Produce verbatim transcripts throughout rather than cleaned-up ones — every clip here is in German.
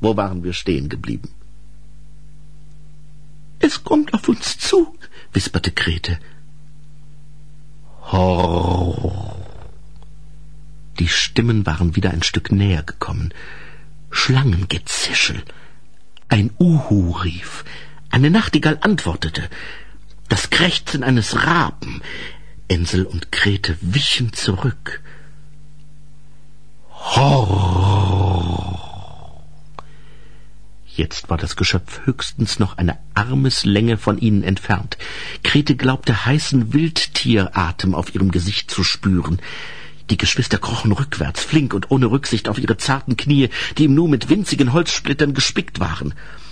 Wo waren wir stehen geblieben? »Es kommt auf uns zu«, wisperte Grete. Horror. Die Stimmen waren wieder ein Stück näher gekommen. Schlangengezischel. Ein Uhu rief. Eine Nachtigall antwortete. Das Krächzen eines Raben. Ensel und Grete wichen zurück. Horror. Jetzt war das Geschöpf höchstens noch eine Armeslänge von ihnen entfernt. Grete glaubte, heißen Wildtieratem auf ihrem Gesicht zu spüren. Die Geschwister krochen rückwärts, flink und ohne Rücksicht auf ihre zarten Knie, die ihm nur mit winzigen Holzsplittern gespickt waren.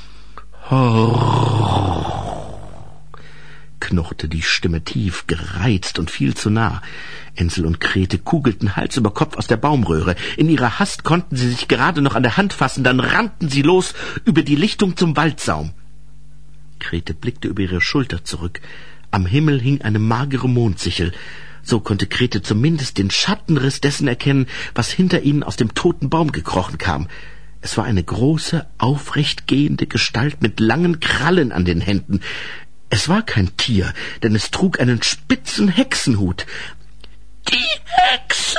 Horror, knurrte die Stimme tief, gereizt und viel zu nah. Ensel und Grete kugelten Hals über Kopf aus der Baumröhre. In ihrer Hast konnten sie sich gerade noch an der Hand fassen, dann rannten sie los über die Lichtung zum Waldsaum. Grete blickte über ihre Schulter zurück. Am Himmel hing eine magere Mondsichel. So konnte Grete zumindest den Schattenriss dessen erkennen, was hinter ihnen aus dem toten Baum gekrochen kam. Es war eine große, aufrecht gehende Gestalt mit langen Krallen an den Händen. Es war kein Tier, denn es trug einen spitzen Hexenhut. »Die Hexe!«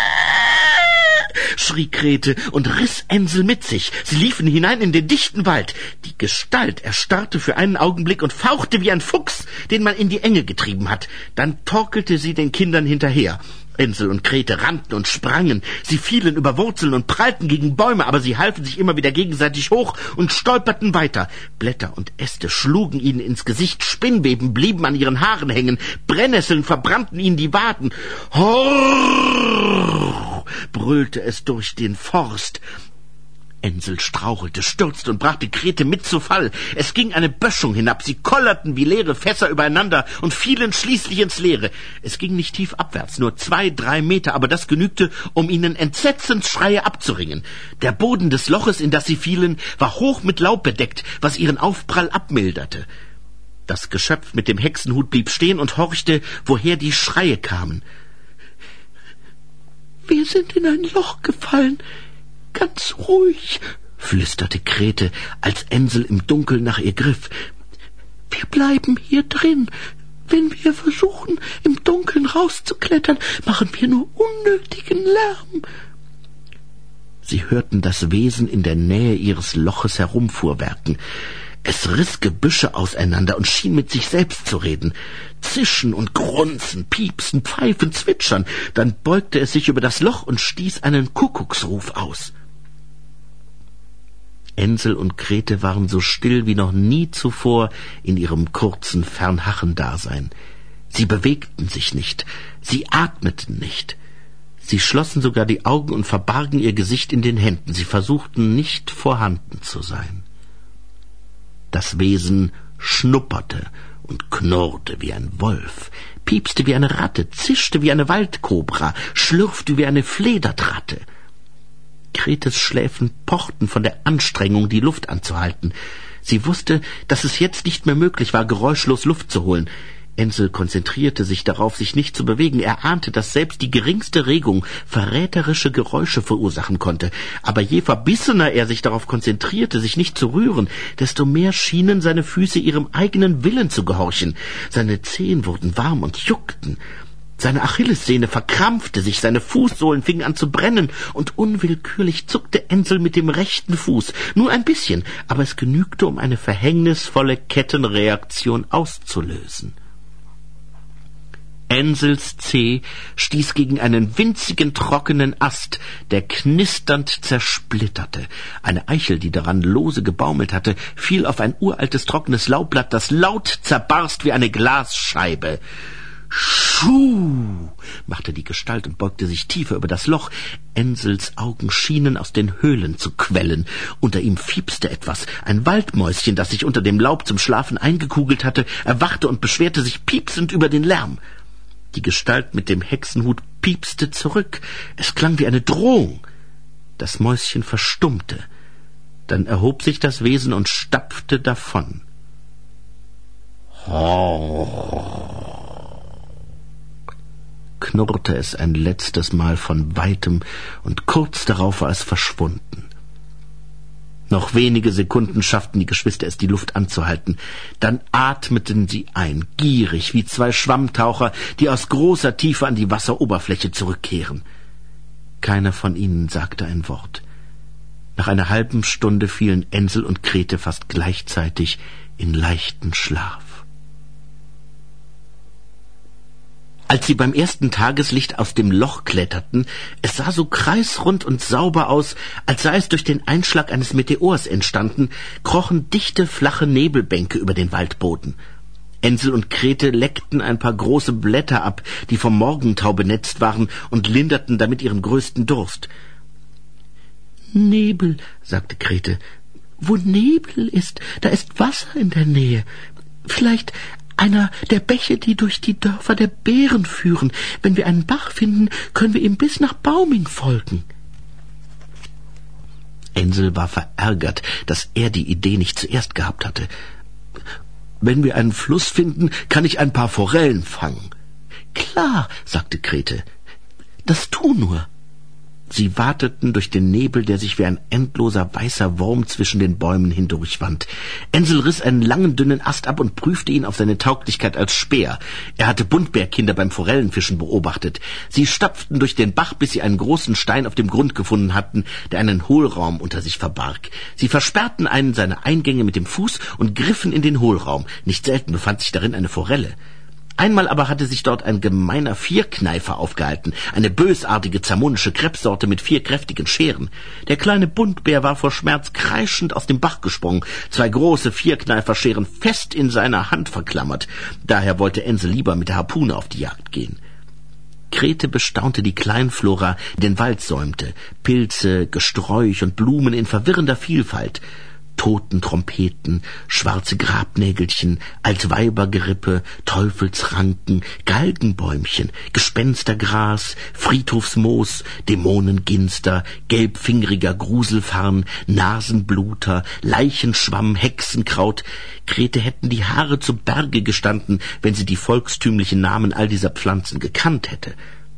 schrie Grete und riss Ensel mit sich. Sie liefen hinein in den dichten Wald. Die Gestalt erstarrte für einen Augenblick und fauchte wie ein Fuchs, den man in die Enge getrieben hat. Dann torkelte sie den Kindern hinterher. Ensel und Grete rannten und sprangen. Sie fielen über Wurzeln und prallten gegen Bäume, aber sie halfen sich immer wieder gegenseitig hoch und stolperten weiter. Blätter und Äste schlugen ihnen ins Gesicht, Spinnweben blieben an ihren Haaren hängen, Brennnesseln verbrannten ihnen die Waden. Horrrr, brüllte es durch den Forst. Ensel strauchelte, stürzte und brachte Grete mit zu Fall. Es ging eine Böschung hinab, sie kollerten wie leere Fässer übereinander und fielen schließlich ins Leere. Es ging nicht tief abwärts, nur zwei, drei Meter, aber das genügte, um ihnen Entsetzensschreie abzuringen. Der Boden des Loches, in das sie fielen, war hoch mit Laub bedeckt, was ihren Aufprall abmilderte. Das Geschöpf mit dem Hexenhut blieb stehen und horchte, woher die Schreie kamen. »Wir sind in ein Loch gefallen. Ganz ruhig«, flüsterte Grete, als Ensel im Dunkeln nach ihr griff. »Wir bleiben hier drin. Wenn wir versuchen, im Dunkeln rauszuklettern, machen wir nur unnötigen Lärm.« Sie hörten das Wesen in der Nähe ihres Loches herumfuhrwerken. Es riss Gebüsche auseinander und schien mit sich selbst zu reden. Zischen und grunzen, piepsen, pfeifen, zwitschern. Dann beugte es sich über das Loch und stieß einen Kuckucksruf aus. Ensel und Grete waren so still wie noch nie zuvor in ihrem kurzen Fernhachendasein. Sie bewegten sich nicht, sie atmeten nicht. Sie schlossen sogar die Augen und verbargen ihr Gesicht in den Händen. Sie versuchten nicht vorhanden zu sein. Das Wesen schnupperte und knurrte wie ein Wolf, piepste wie eine Ratte, zischte wie eine Waldkobra, schlürfte wie eine Fledertratte. Gretes Schläfen pochten von der Anstrengung, die Luft anzuhalten. Sie wusste, dass es jetzt nicht mehr möglich war, geräuschlos Luft zu holen. Ensel konzentrierte sich darauf, sich nicht zu bewegen. Er ahnte, dass selbst die geringste Regung verräterische Geräusche verursachen konnte. Aber je verbissener er sich darauf konzentrierte, sich nicht zu rühren, desto mehr schienen seine Füße ihrem eigenen Willen zu gehorchen. Seine Zehen wurden warm und juckten. Seine Achillessehne verkrampfte sich, seine Fußsohlen fingen an zu brennen, und unwillkürlich zuckte Ensel mit dem rechten Fuß. Nur ein bisschen, aber es genügte, um eine verhängnisvolle Kettenreaktion auszulösen. Ensels Zeh stieß gegen einen winzigen trockenen Ast, der knisternd zersplitterte. Eine Eichel, die daran lose gebaumelt hatte, fiel auf ein uraltes trockenes Laubblatt, das laut zerbarst wie eine Glasscheibe. »Schuh«, machte die Gestalt und beugte sich tiefer über das Loch. Ensels Augen schienen aus den Höhlen zu quellen. Unter ihm fiepste etwas. Ein Waldmäuschen, das sich unter dem Laub zum Schlafen eingekugelt hatte, erwachte und beschwerte sich piepsend über den Lärm. Die Gestalt mit dem Hexenhut piepste zurück. Es klang wie eine Drohung. Das Mäuschen verstummte. Dann erhob sich das Wesen und stapfte davon. Oh, knurrte es ein letztes Mal von weitem, und kurz darauf war es verschwunden. Noch wenige Sekunden schafften die Geschwister es, die Luft anzuhalten. Dann atmeten sie ein, gierig, wie zwei Schwammtaucher, die aus großer Tiefe an die Wasseroberfläche zurückkehren. Keiner von ihnen sagte ein Wort. Nach einer halben Stunde fielen Ensel und Grete fast gleichzeitig in leichten Schlaf. Als sie beim ersten Tageslicht aus dem Loch kletterten, es sah so kreisrund und sauber aus, als sei es durch den Einschlag eines Meteors entstanden, krochen dichte, flache Nebelbänke über den Waldboden. Ensel und Grete leckten ein paar große Blätter ab, die vom Morgentau benetzt waren, und linderten damit ihren größten Durst. »Nebel«, sagte Grete. »Wo Nebel ist, da ist Wasser in der Nähe. Vielleicht einer der Bäche, die durch die Dörfer der Bären führen. Wenn wir einen Bach finden, können wir ihm bis nach Bauming folgen.« Ensel war verärgert, dass er die Idee nicht zuerst gehabt hatte. »Wenn wir einen Fluss finden, kann ich ein paar Forellen fangen.« »Klar«, sagte Grete. »Das tu nur.« Sie wateten durch den Nebel, der sich wie ein endloser weißer Wurm zwischen den Bäumen hindurchwand. Ensel riss einen langen, dünnen Ast ab und prüfte ihn auf seine Tauglichkeit als Speer. Er hatte Buntbärkinder beim Forellenfischen beobachtet. Sie stapften durch den Bach, bis sie einen großen Stein auf dem Grund gefunden hatten, der einen Hohlraum unter sich verbarg. Sie versperrten einen seiner Eingänge mit dem Fuß und griffen in den Hohlraum. Nicht selten befand sich darin eine Forelle. Einmal aber hatte sich dort ein gemeiner Vierkneifer aufgehalten, eine bösartige zamonische Krebssorte mit vier kräftigen Scheren. Der kleine Buntbär war vor Schmerz kreischend aus dem Bach gesprungen, zwei große Vierkneiferscheren fest in seiner Hand verklammert. Daher wollte Ensel lieber mit der Harpune auf die Jagd gehen. Grete bestaunte die Kleinflora, die den Wald säumte. Pilze, Gesträuch und Blumen in verwirrender Vielfalt. Totentrompeten, schwarze Grabnägelchen, Altweibergerippe, Teufelsranken, Galgenbäumchen, Gespenstergras, Friedhofsmoos, Dämonenginster, gelbfingeriger Gruselfarn, Nasenbluter, Leichenschwamm, Hexenkraut. Grete hätten die Haare zu Berge gestanden, wenn sie die volkstümlichen Namen all dieser Pflanzen gekannt hätte.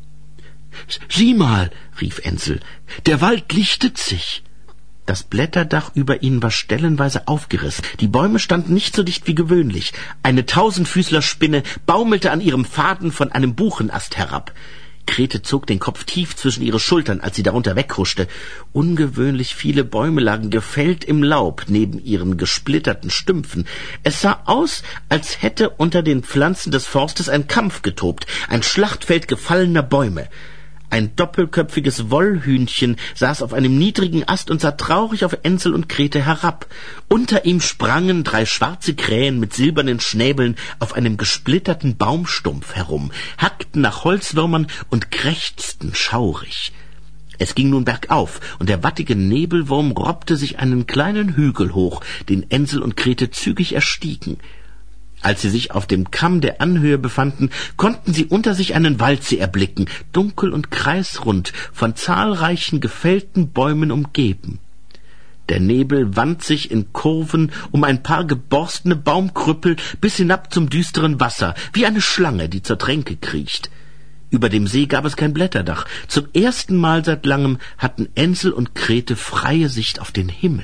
»Sieh mal«, rief Ensel, »der Wald lichtet sich.« Das Blätterdach über ihnen war stellenweise aufgerissen. Die Bäume standen nicht so dicht wie gewöhnlich. Eine Tausendfüßlerspinne baumelte an ihrem Faden von einem Buchenast herab. Grete zog den Kopf tief zwischen ihre Schultern, als sie darunter weghuschte. Ungewöhnlich viele Bäume lagen gefällt im Laub neben ihren gesplitterten Stümpfen. Es sah aus, als hätte unter den Pflanzen des Forstes ein Kampf getobt, ein Schlachtfeld gefallener Bäume. Ein doppelköpfiges Wollhühnchen saß auf einem niedrigen Ast und sah traurig auf Ensel und Grete herab. Unter ihm sprangen drei schwarze Krähen mit silbernen Schnäbeln auf einem gesplitterten Baumstumpf herum, hackten nach Holzwürmern und krächzten schaurig. Es ging nun bergauf, und der wattige Nebelwurm robbte sich einen kleinen Hügel hoch, den Ensel und Grete zügig erstiegen. Als sie sich auf dem Kamm der Anhöhe befanden, konnten sie unter sich einen Waldsee erblicken, dunkel und kreisrund, von zahlreichen gefällten Bäumen umgeben. Der Nebel wand sich in Kurven um ein paar geborstene Baumkrüppel bis hinab zum düsteren Wasser, wie eine Schlange, die zur Tränke kriecht. Über dem See gab es kein Blätterdach. Zum ersten Mal seit langem hatten Ensel und Grete freie Sicht auf den Himmel.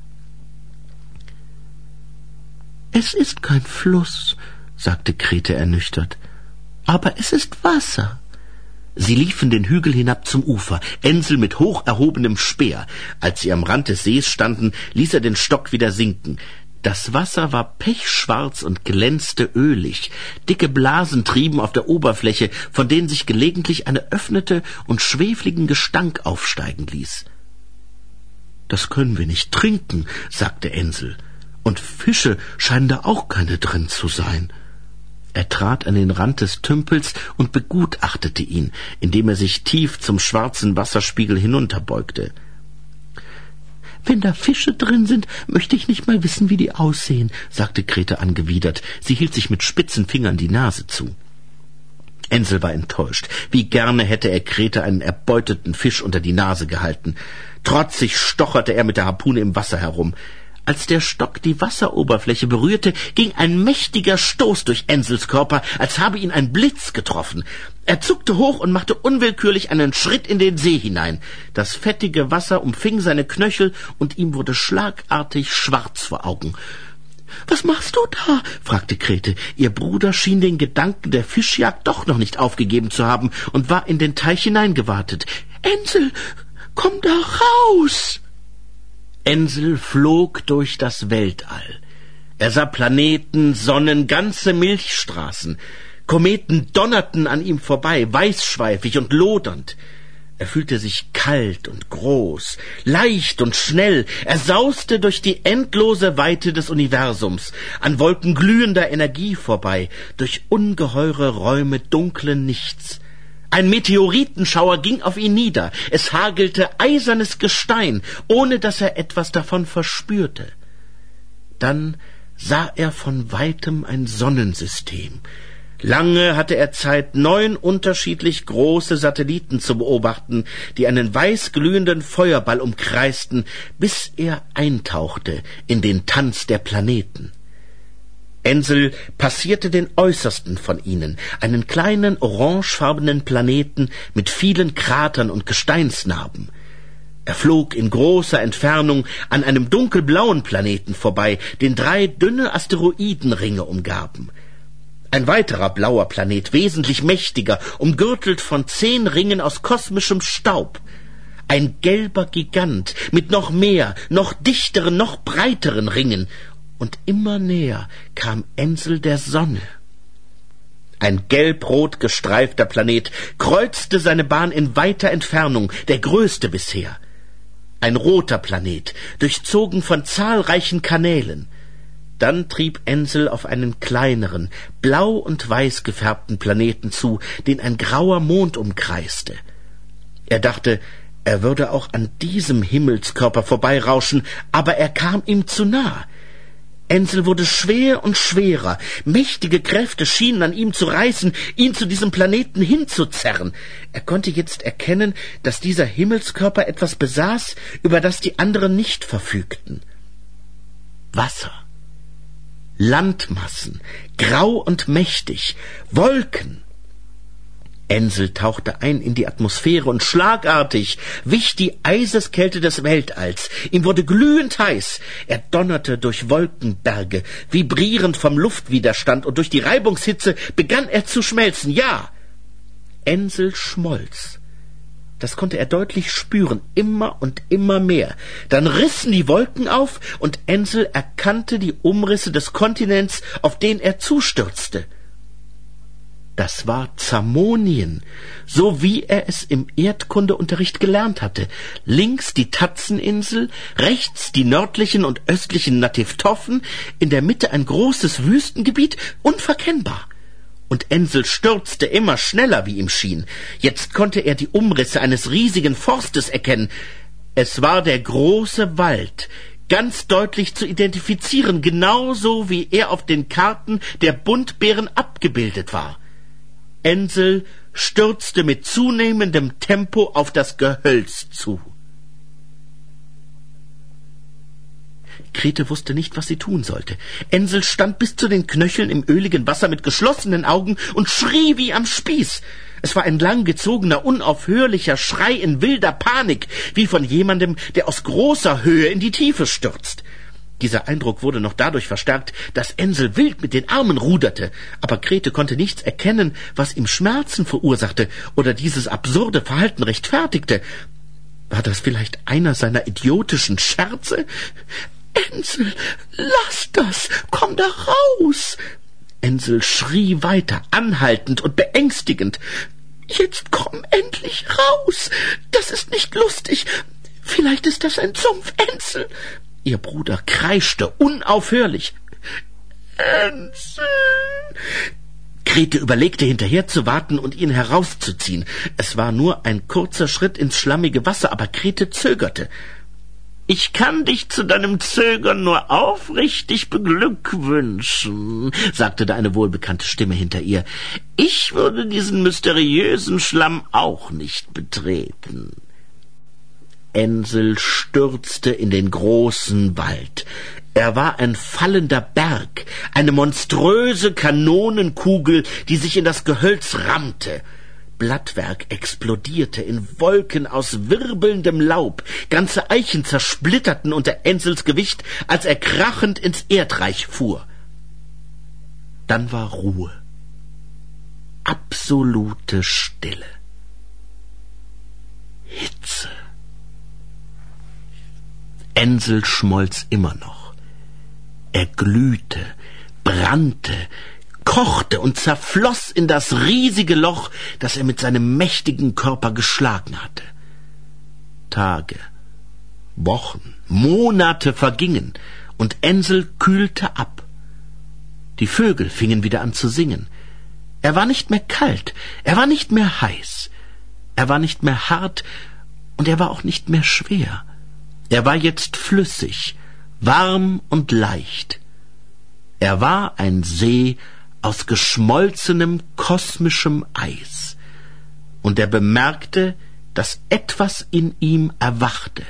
»Es ist kein Fluss«, sagte Grete ernüchtert, »aber es ist Wasser.« Sie liefen den Hügel hinab zum Ufer, Ensel mit hoch erhobenem Speer. Als sie am Rand des Sees standen, ließ er den Stock wieder sinken. Das Wasser war pechschwarz und glänzte ölig. Dicke Blasen trieben auf der Oberfläche, von denen sich gelegentlich eine öffnete und schwefligen Gestank aufsteigen ließ. »Das können wir nicht trinken«, sagte Ensel. »Und Fische scheinen da auch keine drin zu sein.« Er trat an den Rand des Tümpels und begutachtete ihn, indem er sich tief zum schwarzen Wasserspiegel hinunterbeugte. »Wenn da Fische drin sind, möchte ich nicht mal wissen, wie die aussehen«, sagte Grete angewidert. Sie hielt sich mit spitzen Fingern die Nase zu. Ensel war enttäuscht. Wie gerne hätte er Grete einen erbeuteten Fisch unter die Nase gehalten. Trotzig stocherte er mit der Harpune im Wasser herum. Als der Stock die Wasseroberfläche berührte, ging ein mächtiger Stoß durch Ensels Körper, als habe ihn ein Blitz getroffen. Er zuckte hoch und machte unwillkürlich einen Schritt in den See hinein. Das fettige Wasser umfing seine Knöchel und ihm wurde schlagartig schwarz vor Augen. »Was machst du da?« fragte Grete. Ihr Bruder schien den Gedanken der Fischjagd doch noch nicht aufgegeben zu haben und war in den Teich hineingewatet. »Ensel, komm da raus!« Ensel flog durch das Weltall. Er sah Planeten, Sonnen, ganze Milchstraßen. Kometen donnerten an ihm vorbei, weißschweifig und lodernd. Er fühlte sich kalt und groß, leicht und schnell. Er sauste durch die endlose Weite des Universums, an Wolken glühender Energie vorbei, durch ungeheure Räume dunklen Nichts. Ein Meteoritenschauer ging auf ihn nieder. Es hagelte eisernes Gestein, ohne dass er etwas davon verspürte. Dann sah er von weitem ein Sonnensystem. Lange hatte er Zeit, neun unterschiedlich große Satelliten zu beobachten, die einen weißglühenden Feuerball umkreisten, bis er eintauchte in den Tanz der Planeten. Ensel passierte den äußersten von ihnen, einen kleinen orangefarbenen Planeten mit vielen Kratern und Gesteinsnarben. Er flog in großer Entfernung an einem dunkelblauen Planeten vorbei, den drei dünne Asteroidenringe umgaben. Ein weiterer blauer Planet, wesentlich mächtiger, umgürtelt von zehn Ringen aus kosmischem Staub. Ein gelber Gigant mit noch mehr, noch dichteren, noch breiteren Ringen. Und immer näher kam Ensel der Sonne. Ein gelb-rot gestreifter Planet kreuzte seine Bahn in weiter Entfernung, der größte bisher. Ein roter Planet, durchzogen von zahlreichen Kanälen. Dann trieb Ensel auf einen kleineren, blau und weiß gefärbten Planeten zu, den ein grauer Mond umkreiste. Er dachte, er würde auch an diesem Himmelskörper vorbeirauschen, aber er kam ihm zu nah. Ensel wurde schwer und schwerer. Mächtige Kräfte schienen an ihm zu reißen, ihn zu diesem Planeten hinzuzerren. Er konnte jetzt erkennen, dass dieser Himmelskörper etwas besaß, über das die anderen nicht verfügten. Wasser. Landmassen, grau und mächtig, Wolken. Ensel tauchte ein in die Atmosphäre und schlagartig wich die Eiseskälte des Weltalls. Ihm wurde glühend heiß. Er donnerte durch Wolkenberge, vibrierend vom Luftwiderstand, und durch die Reibungshitze begann er zu schmelzen. Ja, Ensel schmolz. Das konnte er deutlich spüren, immer und immer mehr. Dann rissen die Wolken auf, und Ensel erkannte die Umrisse des Kontinents, auf den er zustürzte. Das war Zamonien, so wie er es im Erdkundeunterricht gelernt hatte. Links die Tatzeninsel, rechts die nördlichen und östlichen Nativtoffen, in der Mitte ein großes Wüstengebiet, unverkennbar. Und Ensel stürzte immer schneller, wie ihm schien. Jetzt konnte er die Umrisse eines riesigen Forstes erkennen. Es war der große Wald, ganz deutlich zu identifizieren, genauso wie er auf den Karten der Buntbären abgebildet war. Ensel stürzte mit zunehmendem Tempo auf das Gehölz zu. Grete wusste nicht, was sie tun sollte. Ensel stand bis zu den Knöcheln im öligen Wasser mit geschlossenen Augen und schrie wie am Spieß. Es war ein langgezogener, unaufhörlicher Schrei in wilder Panik, wie von jemandem, der aus großer Höhe in die Tiefe stürzt. Dieser Eindruck wurde noch dadurch verstärkt, dass Ensel wild mit den Armen ruderte. Aber Grete konnte nichts erkennen, was ihm Schmerzen verursachte oder dieses absurde Verhalten rechtfertigte. War das vielleicht einer seiner idiotischen Scherze? »Ensel, lass das! Komm da raus!« Ensel schrie weiter, anhaltend und beängstigend. »Jetzt komm endlich raus! Das ist nicht lustig! Vielleicht ist das ein Sumpf, Ensel!« Ihr Bruder kreischte unaufhörlich. »Ensel!« Grete überlegte, hinterher zu warten und ihn herauszuziehen. Es war nur ein kurzer Schritt ins schlammige Wasser, aber Grete zögerte. »Ich kann dich zu deinem Zögern nur aufrichtig beglückwünschen«, sagte da eine wohlbekannte Stimme hinter ihr. »Ich würde diesen mysteriösen Schlamm auch nicht betreten.« Ensel stürzte in den großen Wald. Er war ein fallender Berg, eine monströse Kanonenkugel, die sich in das Gehölz rammte. Blattwerk explodierte in Wolken aus wirbelndem Laub. Ganze Eichen zersplitterten unter Ensels Gewicht, als er krachend ins Erdreich fuhr. Dann war Ruhe. Absolute Stille. Hitze. Ensel schmolz immer noch. Er glühte, brannte, kochte und zerfloss in das riesige Loch, das er mit seinem mächtigen Körper geschlagen hatte. Tage, Wochen, Monate vergingen, und Ensel kühlte ab. Die Vögel fingen wieder an zu singen. Er war nicht mehr kalt, er war nicht mehr heiß, er war nicht mehr hart und er war auch nicht mehr schwer. Er war jetzt flüssig, warm und leicht. Er war ein See aus geschmolzenem kosmischem Eis, und er bemerkte, dass etwas in ihm erwachte.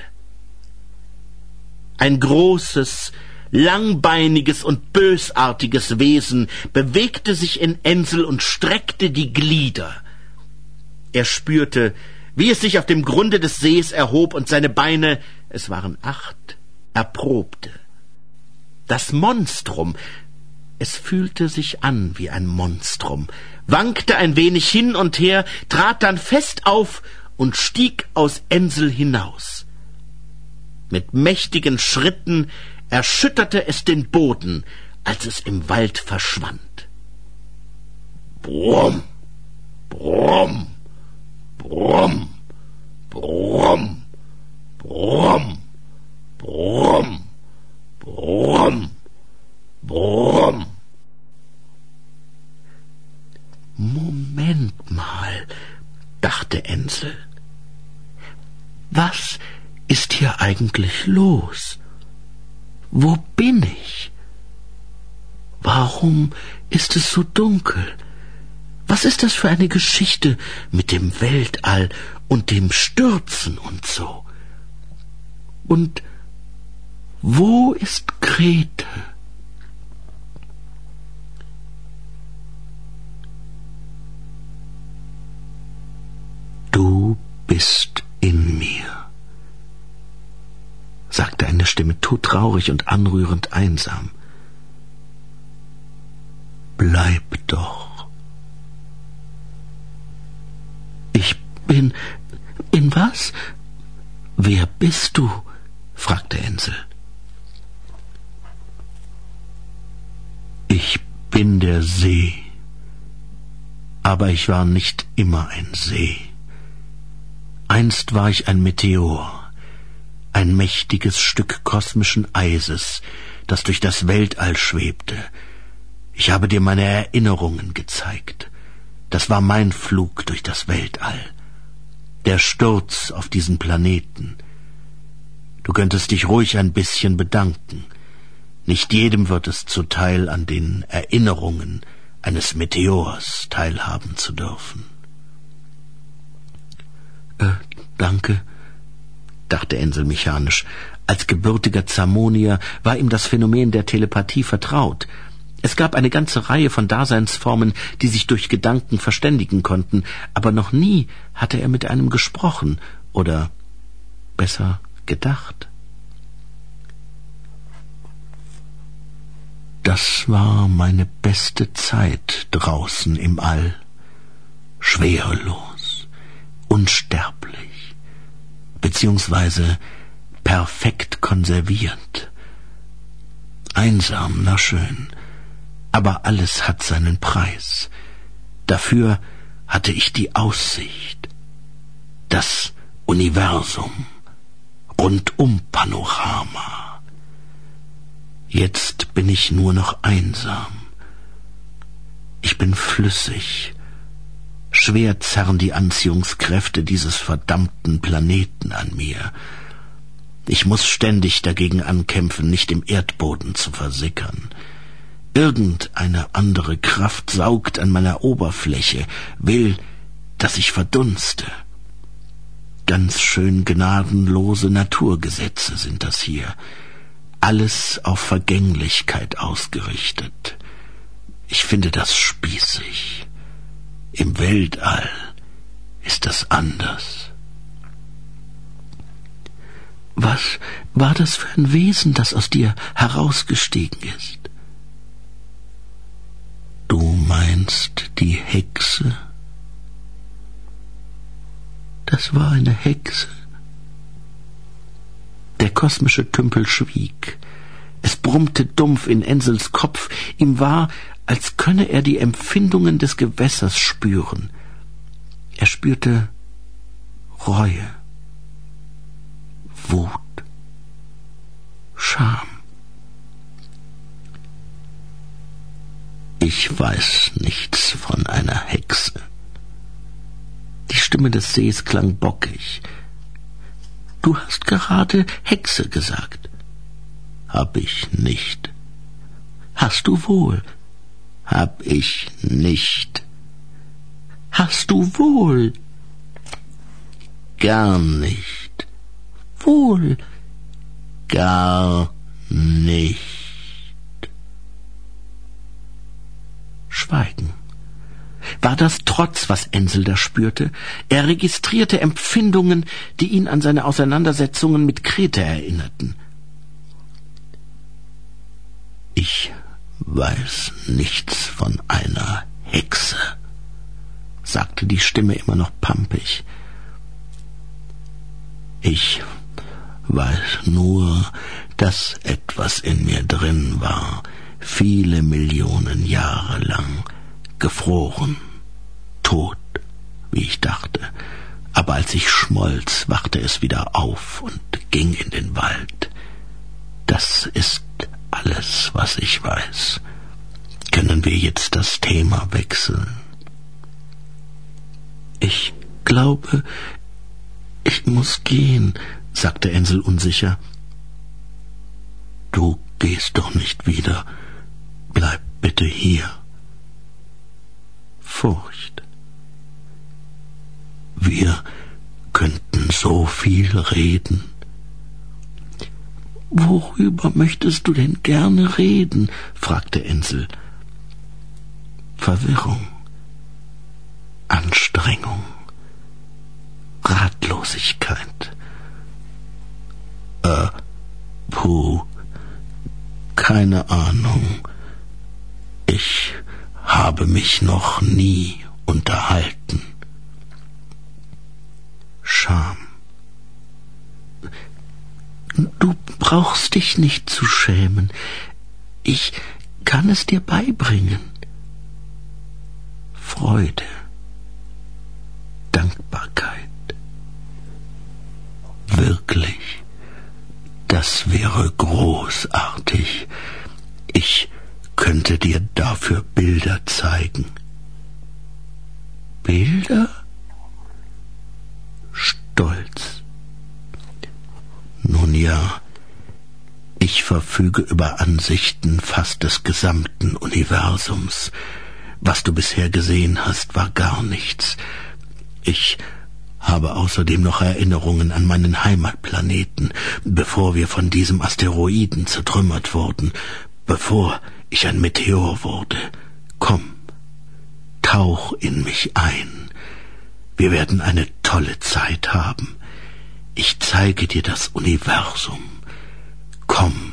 Ein großes, langbeiniges und bösartiges Wesen bewegte sich in Ensel und streckte die Glieder. Er spürte, wie es sich auf dem Grunde des Sees erhob und seine Beine, es waren acht, erprobte. Das Monstrum, es fühlte sich an wie ein Monstrum, wankte ein wenig hin und her, trat dann fest auf und stieg aus Ensel hinaus. Mit mächtigen Schritten erschütterte es den Boden, als es im Wald verschwand. Brumm, brumm, brumm, brumm, brumm, brumm, brumm, brumm. Moment mal, dachte Ensel. Was ist hier eigentlich los? Wo bin ich? Warum ist es so dunkel? Was ist das für eine Geschichte mit dem Weltall und dem Stürzen und so? Und wo ist Grete? Du bist in mir, sagte eine Stimme todtraurig und anrührend einsam. Bleib doch. Ich bin... In was? Wer bist du? Fragte Ensel. Ich bin der See, aber ich war nicht immer ein See. Einst war ich ein Meteor, ein mächtiges Stück kosmischen Eises, das durch das Weltall schwebte. Ich habe dir meine Erinnerungen gezeigt. Das war mein Flug durch das Weltall, der Sturz auf diesen Planeten. Du könntest dich ruhig ein bisschen bedanken. Nicht jedem wird es zuteil, an den Erinnerungen eines Meteors teilhaben zu dürfen. Äh, danke, dachte Ensel mechanisch. Als gebürtiger Zamonier war ihm das Phänomen der Telepathie vertraut. Es gab eine ganze Reihe von Daseinsformen, die sich durch Gedanken verständigen konnten, aber noch nie hatte er mit einem gesprochen oder besser gedacht. Das war meine beste Zeit draußen im All, schwerelos, unsterblich, beziehungsweise perfekt konserviert. Einsam, na schön, aber alles hat seinen Preis. Dafür hatte ich die Aussicht, das Universum, Rundum-Panorama. Jetzt bin ich nur noch einsam. Ich bin flüssig. Schwer zerren die Anziehungskräfte dieses verdammten Planeten an mir. Ich muss ständig dagegen ankämpfen, nicht im Erdboden zu versickern. Irgendeine andere Kraft saugt an meiner Oberfläche, will, dass ich verdunste. Ganz schön gnadenlose Naturgesetze sind das hier. Alles auf Vergänglichkeit ausgerichtet. Ich finde das spießig. Im Weltall ist das anders. Was war das für ein Wesen, das aus dir herausgestiegen ist? Du meinst die Hexe? Das war eine Hexe. Der kosmische Tümpel schwieg. Es brummte dumpf in Ensels Kopf. Ihm war, als könne er die Empfindungen des Gewässers spüren. Er spürte Reue, Wut, Scham. Ich weiß nichts von einer Hexe. Die Stimme des Sees klang bockig. Du hast gerade Hexe gesagt. Hab ich nicht. Hast du wohl. Hab ich nicht. Hast du wohl. Gar nicht. Wohl. Gar nicht. Schweigen. War das Trotz, was Ensel da spürte? Er registrierte Empfindungen, die ihn an seine Auseinandersetzungen mit Grete erinnerten. Ich weiß nichts von einer Hexe, sagte die Stimme immer noch pampig. Ich weiß nur, dass etwas in mir drin war, viele Millionen Jahre lang, gefroren, tot, wie ich dachte. Aber als ich schmolz, wachte es wieder auf und ging in den Wald. Das ist alles, was ich weiß. Können wir jetzt das Thema wechseln? Ich glaube, ich muss gehen, sagte Ensel unsicher. Du gehst doch nicht wieder. Bleib bitte hier. Furcht. Wir könnten so viel reden. Worüber möchtest du denn gerne reden? Fragte Ensel. Verwirrung, Anstrengung, Ratlosigkeit. Äh, puh, keine Ahnung. Ich habe mich noch nie unterhalten. Scham. Du brauchst dich nicht zu schämen. Ich kann es dir beibringen. Freude, Dankbarkeit. Wirklich, das wäre großartig. Ich könnte dir dafür Bilder zeigen. Bilder? Stolz. Nun ja, ich verfüge über Ansichten fast des gesamten Universums. Was du bisher gesehen hast, war gar nichts. Ich habe außerdem noch Erinnerungen an meinen Heimatplaneten, bevor wir von diesem Asteroiden zertrümmert wurden, bevor ich ein Meteor wurde. Komm, tauch in mich ein. Wir werden eine tolle Zeit haben. Ich zeige dir das Universum. Komm.